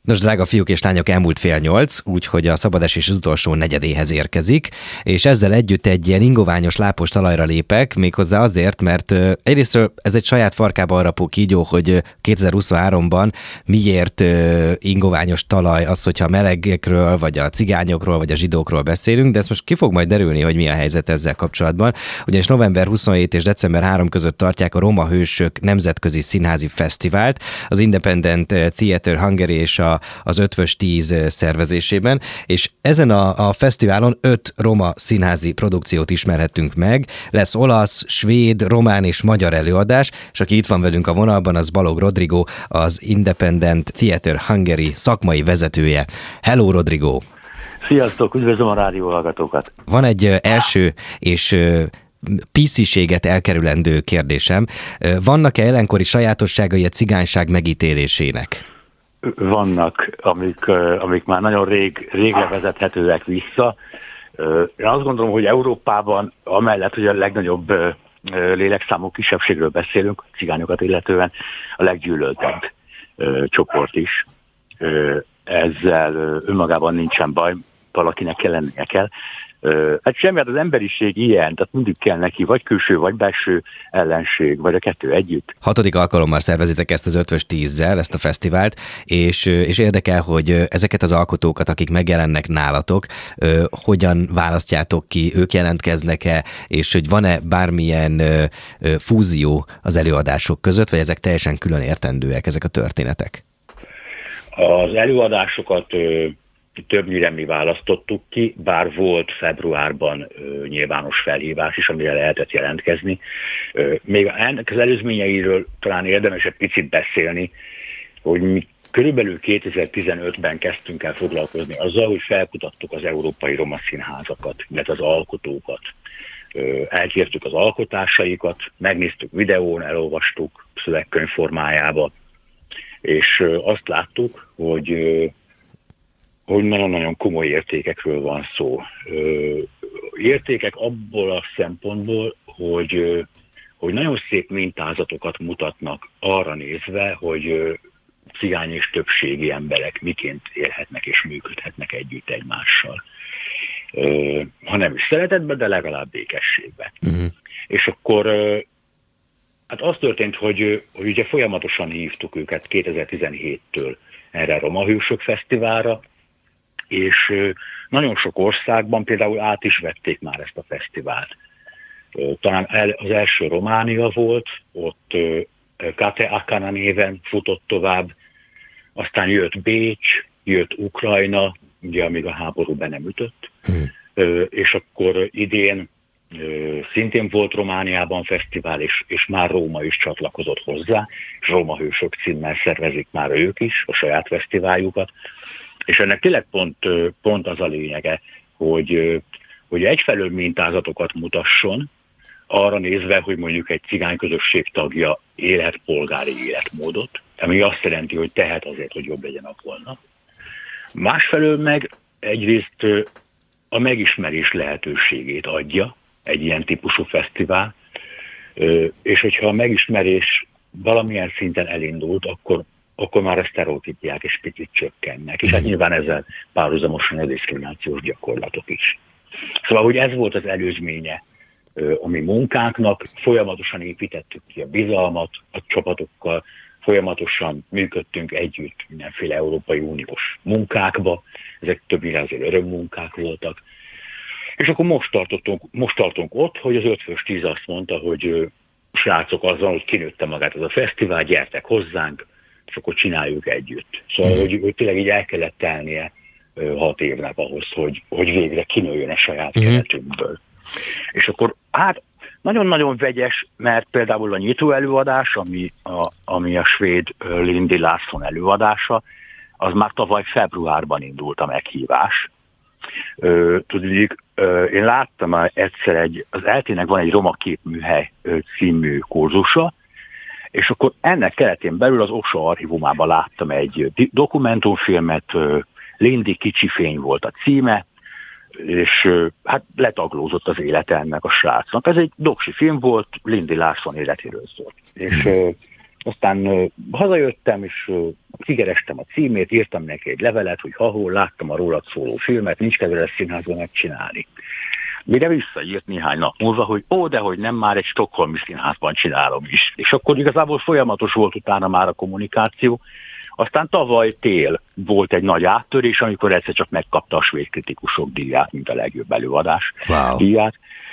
Nos, drága fiúk és lányok, elmúlt 7:30, úgyhogy a szabadesés az utolsó negyedéhez érkezik, és ezzel együtt egy ilyen ingoványos, lápos talajra lépek, méghozzá azért, mert egyrésztről ez egy saját farkába harapó kígyó, hogy 2023-ban miért ingoványos talaj az, hogyha a melegekről, vagy a cigányokról, vagy a zsidókról beszélünk, de ezt most ki fog majd derülni, hogy mi a helyzet ezzel kapcsolatban. Ugyanis november 27 és december 3 között tartják a Roma Hősök Nemzetközi Színházi Fesztivált, az Independent Theatre Hungary és az Ötvös 10 szervezésében, és ezen a fesztiválon 5 roma színházi produkciót ismerhetünk meg. Lesz olasz, svéd, román és magyar előadás, és aki itt van velünk a vonalban, az Balog Rodrigo, az Independent Theatre Hungary szakmai vezetője. Hello, Rodrigo! Sziasztok, üdvözlöm a rádió hallgatókat! Van egy első és PC-séget elkerülendő kérdésem. Vannak-e jelenkori sajátosságai a cigányság megítélésének? Vannak, amik már nagyon régre vezethetőek vissza. Én azt gondolom, hogy Európában, amellett, hogy a legnagyobb lélekszámú kisebbségről beszélünk, cigányokat illetően, a leggyűlöltebb csoport is. Ezzel önmagában nincsen baj, valakinek kell lennie kell. Hát semmi, hát az emberiség ilyen, tehát mindig kell neki vagy külső, vagy belső ellenség, vagy a kettő együtt. 6. alkalommal szervezitek ezt az Ötvös 10-zel, ezt a fesztivált, és érdekel, hogy ezeket az alkotókat, akik megjelennek nálatok, hogyan választjátok ki, ők jelentkeznek-e, és hogy van-e bármilyen fúzió az előadások között, vagy ezek teljesen külön értendőek, ezek a történetek? Az előadásokat többnyire mi választottuk ki, bár volt februárban nyilvános felhívás is, amire lehetett jelentkezni. Még ennek az előzményeiről talán érdemes egy picit beszélni, hogy mi körülbelül 2015-ben kezdtünk el foglalkozni azzal, hogy felkutattuk az európai roma színházakat, illetve az alkotókat. Elkértük az alkotásaikat, megnéztük videón, elolvastuk szövegkönyv formájába, és azt láttuk, hogy nagyon-nagyon komoly értékekről van szó. Értékek abból a szempontból, hogy nagyon szép mintázatokat mutatnak arra nézve, hogy cigány és többségi emberek miként élhetnek és működhetnek együtt egymással. Ha nem is szeretetben, de legalább békességben. Uh-huh. És akkor hát az történt, hogy ugye folyamatosan hívtuk őket 2017-től erre a Roma Hősök Fesztiválra, és nagyon sok országban például át is vették már ezt a fesztivált. Talán az első Románia volt, ott Kate Akana néven futott tovább, aztán jött Bécs, jött Ukrajna, ugye amíg a háború be nem ütött, és akkor idén szintén volt Romániában fesztivál, és már Róma is csatlakozott hozzá, és Roma Hősök címmel szervezik már ők is a saját fesztiváljukat. És ennek tényleg pont az a lényege, hogy egyfelől mintázatokat mutasson, arra nézve, hogy mondjuk egy cigányközösség tagja élhet polgári életmódot, ami azt jelenti, hogy tehet azért, hogy jobb legyen a holnap. Másfelől meg egyrészt a megismerés lehetőségét adja egy ilyen típusú fesztivál, és hogyha a megismerés valamilyen szinten elindult, akkor már a sztereotípiák is picit csökkennek. És hát nyilván ezzel párhuzamosan a diszkriminációs gyakorlatok is. Szóval, hogy ez volt az előzménye a mi munkánknak, folyamatosan építettük ki a bizalmat a csapatokkal, folyamatosan működtünk együtt mindenféle Európai Uniós munkákba, ezek többnyire azért örömmunkák voltak. És akkor most tartunk ott, hogy az Ötvös 10 azt mondta, hogy srácok, azzal, hogy kinőtte magát ez a fesztivál, gyertek hozzánk, és akkor csináljuk együtt. Szóval, hogy tényleg így el kellett telnie 6 évnek ahhoz, hogy végre kinőjön a saját keretünkből. És akkor hát nagyon-nagyon vegyes, mert például a nyitó előadás, ami a svéd Lindy Larsson előadása, az már tavaly februárban indult a meghívás. Tudjuk, én láttam egyszer az ELTE-nek van egy Roma képműhely című kurzusa, és akkor ennek keretén belül az OSA archívumában láttam egy dokumentumfilmet, Lindy Kicsi fény volt a címe, és hát letaglózott az élete ennek a srácnak. Ez egy doksi film volt, Lindy Larsson életéről szólt. És aztán hazajöttem, és Kigerestem a címét, írtam neki egy levelet, hogy ha-hol láttam a rólad szóló filmet, nincs kedve ezt színházban megcsinálni. Mire visszaírt néhány nap múlva, hogy dehogy nem, már egy stockholmi színházban csinálom is. És akkor igazából folyamatos volt utána már a kommunikáció. Aztán tavaly tél volt egy nagy áttörés, amikor egyszer csak megkapta a svéd kritikusok díját, mint a legjobb előadás díját.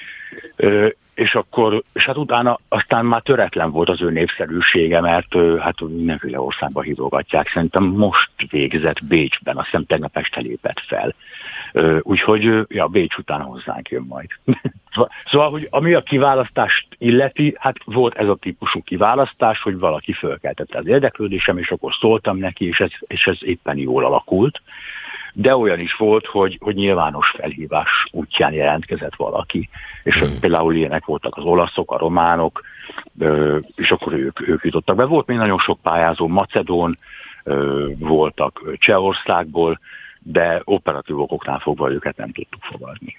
És hát utána aztán már töretlen volt az ő népszerűsége, mert hát mindenféle országban hívogatják. Szerintem most végzett Bécsben, azt hiszem tegnap este lépett fel. Úgyhogy Bécs után hozzánk jön majd. Szóval, hogy ami a kiválasztást illeti, hát volt ez a típusú kiválasztás, hogy valaki fölkeltette az érdeklődésem, és akkor szóltam neki, és ez éppen jól alakult. De olyan is volt, hogy nyilvános felhívás útján jelentkezett valaki, és például ilyenek voltak az olaszok, a románok, és akkor ők jutottak be. Volt még nagyon sok pályázó, macedón, voltak Csehországból, de operatív okoknál fogva őket nem tudtuk fogadni.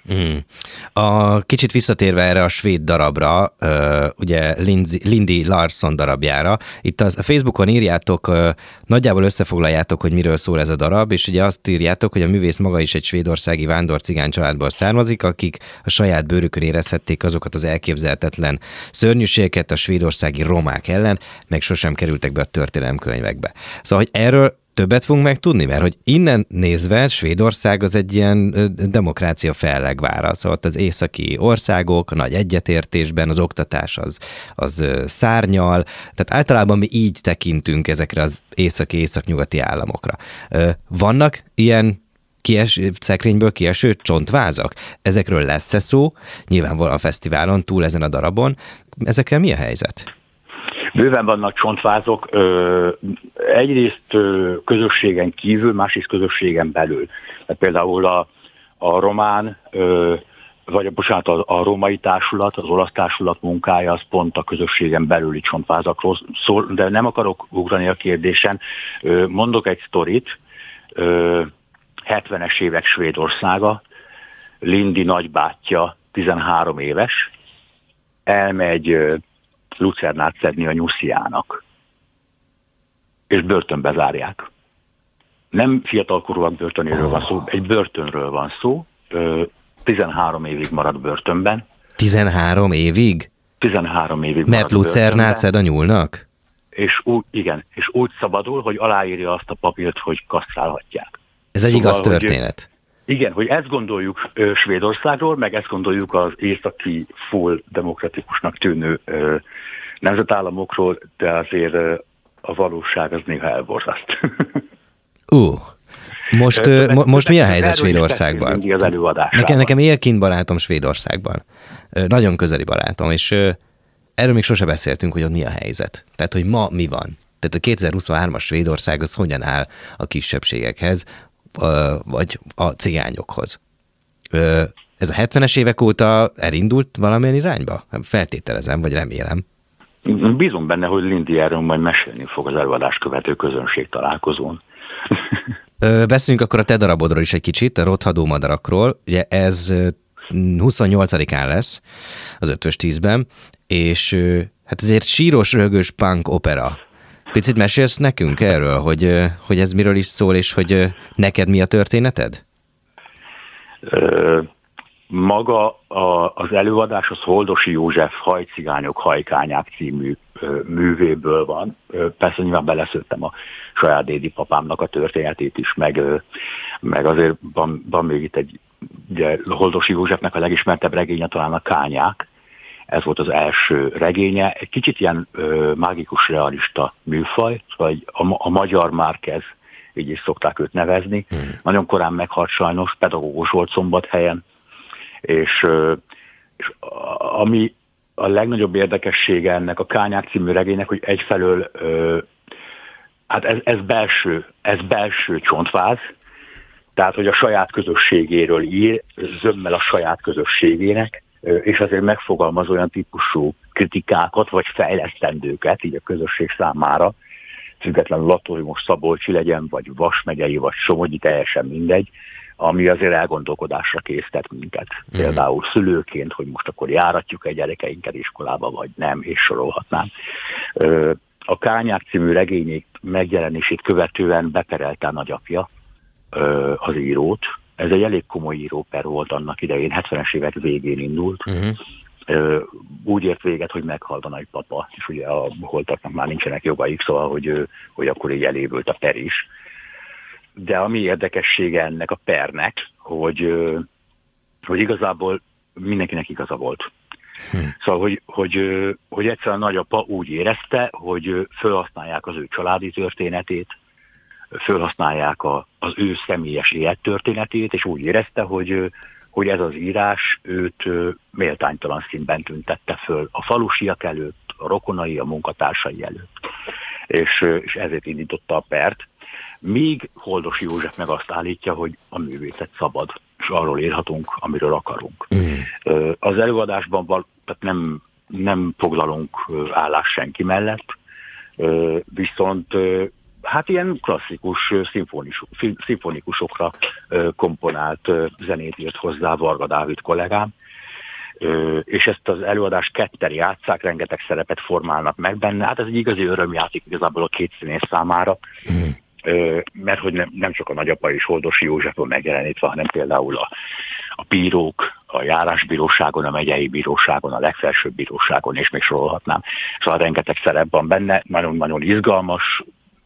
A kicsit visszatérve erre a svéd darabra, ugye Lindy Larsson darabjára, itt a Facebookon írjátok, nagyjából összefoglaljátok, hogy miről szól ez a darab, és ugye azt írjátok, hogy a művész maga is egy svédországi vándor cigány családból származik, akik a saját bőrükön érezhették azokat az elképzelhetetlen szörnyűségeket a svédországi romák ellen, meg sosem kerültek be a történelemkönyvekbe. Szóval, hogy erről többet fogunk megtudni, mert hogy innen nézve Svédország az egy ilyen demokrácia fellegvára, szóval az északi országok, a nagy egyetértésben, az oktatás az szárnyal, tehát általában mi így tekintünk ezekre az északi-északnyugati államokra. Vannak ilyen szekrényből kieső csontvázak? Ezekről lesz-e szó? Nyilvánvalóan a fesztiválon, túl ezen a darabon. Ezekkel mi a helyzet? Bőven vannak csontvázok, egyrészt közösségen kívül, másrészt közösségen belül. Tehát például a román, a római társulat, az olasz társulat munkája, az pont a közösségen belüli csontvázakról szól, de nem akarok ugrani a kérdésen. Mondok egy sztorit, 70-es évek Svédországa, Lindy nagybátyja, 13 éves, elmegy lucernát szedni a nyusziának, és börtönbe zárják. Nem fiatalkorúak börtönéről van szó, egy börtönről van szó, 13 évig marad börtönben. 13 évig? 13 évig marad Mert lucernát szed a nyúlnak? És úgy szabadul, hogy aláírja azt a papírt, hogy kasztrálhatják. Ez egy igaz történet. Igen, hogy ezt gondoljuk Svédországról, meg ezt gondoljuk az északi full demokratikusnak tűnő nemzetállamokról, de azért a valóság az néha elborzaszt. Most mi a helyzet Svédországban? Nekem élként barátom Svédországban. Nagyon közeli barátom, és erről még sose beszéltünk, hogy ott mi a helyzet. Tehát, hogy ma mi van. Tehát a 2023-as Svédország az hogyan áll a kisebbségekhez, vagy a cigányokhoz. Ez a 70-es évek óta elindult valamilyen irányba? Feltételezem, vagy remélem. Bízom benne, hogy Lindy erről majd mesélni fog az előadás követő közönség találkozón. Beszéljünk akkor a te darabodról is egy kicsit, a Rothadó madarakról. Ugye ez 28-án lesz, az 5-10-ben, és hát ezért sírós, röhögős punk opera. Picit mesélsz nekünk erről, hogy ez miről is szól, és hogy neked mi a történeted? Maga az előadás az Holdosi József Hajcigányok, hajkányák című művéből van. Persze nyilván beleszőttem a saját dédi papámnak a történetét is, meg azért van még itt ugye Holdosi Józsefnek a legismertebb regénye talán a Kányák. Ez volt az első regénye. Egy kicsit ilyen mágikus realista műfaj, vagy a magyar Márquez, így is szokták őt nevezni. Nagyon korán meghalt sajnos, pedagógus volt Szombathelyen, és ami a legnagyobb érdekessége ennek a Kányák című regénynek, hogy egyfelől hát ez belső csontváz, tehát hogy a saját közösségéről ír, zömmel a saját közösségének, és azért megfogalmaz olyan típusú kritikákat, vagy fejlesztendőket így a közösség számára, függetlenül attól, hogy most Szabolcsi legyen, vagy Vas megyei, vagy Somogyi, teljesen mindegy, ami azért elgondolkodásra késztet minket. Például szülőként, hogy most akkor járatjuk-e gyerekeinket iskolába, vagy nem, és sorolhatnám. A Kányák című regényét megjelenését követően beperelte a nagyapja az írót. Ez egy elég komoly íróper volt annak idején, 70-es évek végén indult. Úgy ért véget, hogy meghalt a nagypapa, és ugye a holtaknak már nincsenek jogaik, szóval, hogy akkor így elévült a per is. De ami érdekessége ennek a pernek, hogy igazából mindenkinek igaza volt. Szóval, hogy egyszerűen a nagyapa úgy érezte, hogy felhasználják az ő családi történetét, felhasználják az ő személyes élettörténetét, és úgy érezte, hogy ez az írás őt méltánytalan színben tüntette föl a falusiak előtt, a rokonai, a munkatársai előtt. És ezért indította a pert. Míg Holdosi József meg azt állítja, hogy a művészet szabad, és arról írhatunk, amiről akarunk. Az előadásban tehát nem foglalunk állást senki mellett, viszont hát ilyen klasszikus szimfonikusokra komponált zenét írt hozzá Varga Dávid kollégám, és ezt az előadást ketten játsszák, rengeteg szerepet formálnak meg benne. Hát ez egy igazi örömjáték igazából a két színész számára, mert hogy nem csak a nagyapa és Holdosi József van megjelenítve, hanem például a bírók, a járásbíróságon, a megyei bíróságon, a legfelsőbb bíróságon, és még sorolhatnám. Szóval rengeteg szerep van benne, nagyon-nagyon izgalmas,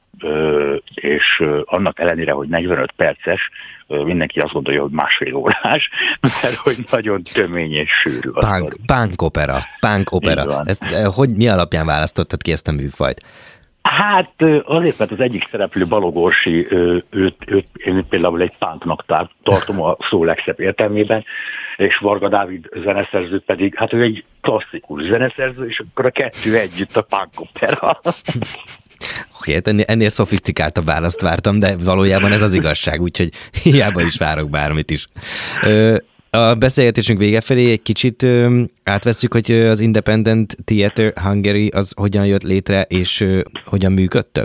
és annak ellenére, hogy 45 perces, mindenki azt gondolja, hogy másfél órás, mert hogy nagyon tömény és sűrű. Punk opera. Mi alapján választottad ki ezt a műfajt? Hát azért, mert az egyik szereplő Balogh Orsi, őt én például egy punknak tartom a szó legszebb értelmében, és Varga Dávid zeneszerző pedig, hát ő egy klasszikus zeneszerző, és akkor a kettő együtt a punk opera. Oké, ennél szofisztikáltabb választ vártam, de valójában ez az igazság, úgyhogy hiába is várok bármit is. A beszélgetésünk vége felé egy kicsit átvesszük, hogy az Independent Theatre Hungary az hogyan jött létre, és hogyan működtök?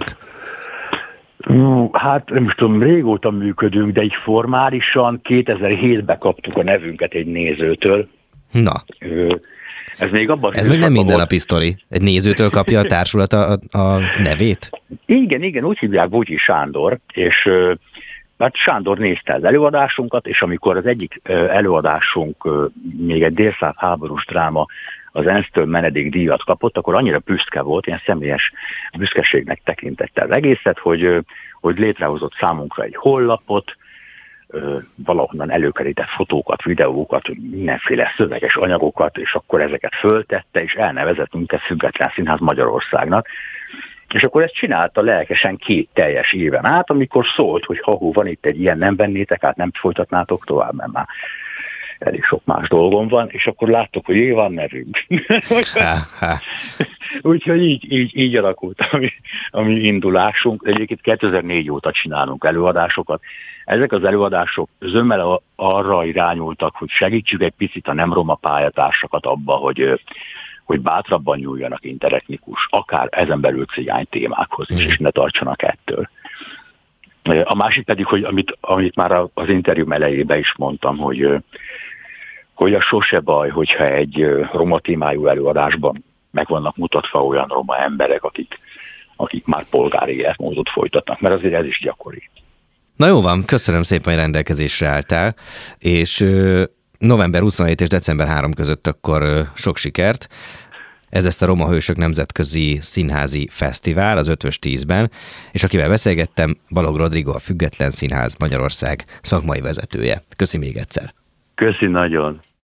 Hát nem tudom, régóta működünk, de így formálisan 2007-ben kaptuk a nevünket egy nézőtől. Na. Ez még nem mindennapi sztori. Egy nézőtől kapja a társulat a nevét? Igen, úgy hívják Bugyi Sándor, és hát Sándor nézte az előadásunkat, és amikor az egyik előadásunk még egy délszláv háborús dráma az ENSZ-től menedékdíjat kapott, akkor annyira büszke volt, ilyen személyes büszkeségnek tekintette az egészet, hogy létrehozott számunkra egy honlapot, valahonnan előkerített fotókat, videókat, mindenféle szöveges anyagokat, és akkor ezeket föltette, és elnevezett minket Független Színház Magyarországnak. És akkor ezt csinálta lelkesen 2 teljes éven át, amikor szólt, hogy van itt egy ilyen, nem vennétek át, nem folytatnátok tovább, mert már elég sok más dolgom van, és akkor láttuk, hogy van nevünk. Úgyhogy így alakult a mi indulásunk. Egyébként 2004 óta csinálunk előadásokat. Ezek az előadások zömmel arra irányultak, hogy segítsük egy picit a nem roma pályatársakat abba, hogy bátrabban nyúljanak interetnikus, akár ezen belül cigány témákhoz is, és ne tartsanak ettől. A másik pedig, hogy amit már az interjú elejében is mondtam, hogy a sose baj, hogyha egy roma témájú előadásban meg vannak mutatva olyan roma emberek, akik már polgári életmódot folytatnak, mert azért ez is gyakori. Na jó van, köszönöm szépen, hogy rendelkezésre álltál, és november 27 és december 3 között akkor sok sikert. Ez lesz a Roma Hősök Nemzetközi Színházi Fesztivál az 5-10-ben, és akivel beszélgettem, Balogh Rodrigo, a Független Színház Magyarország szakmai vezetője. Köszi még egyszer. Köszi nagyon.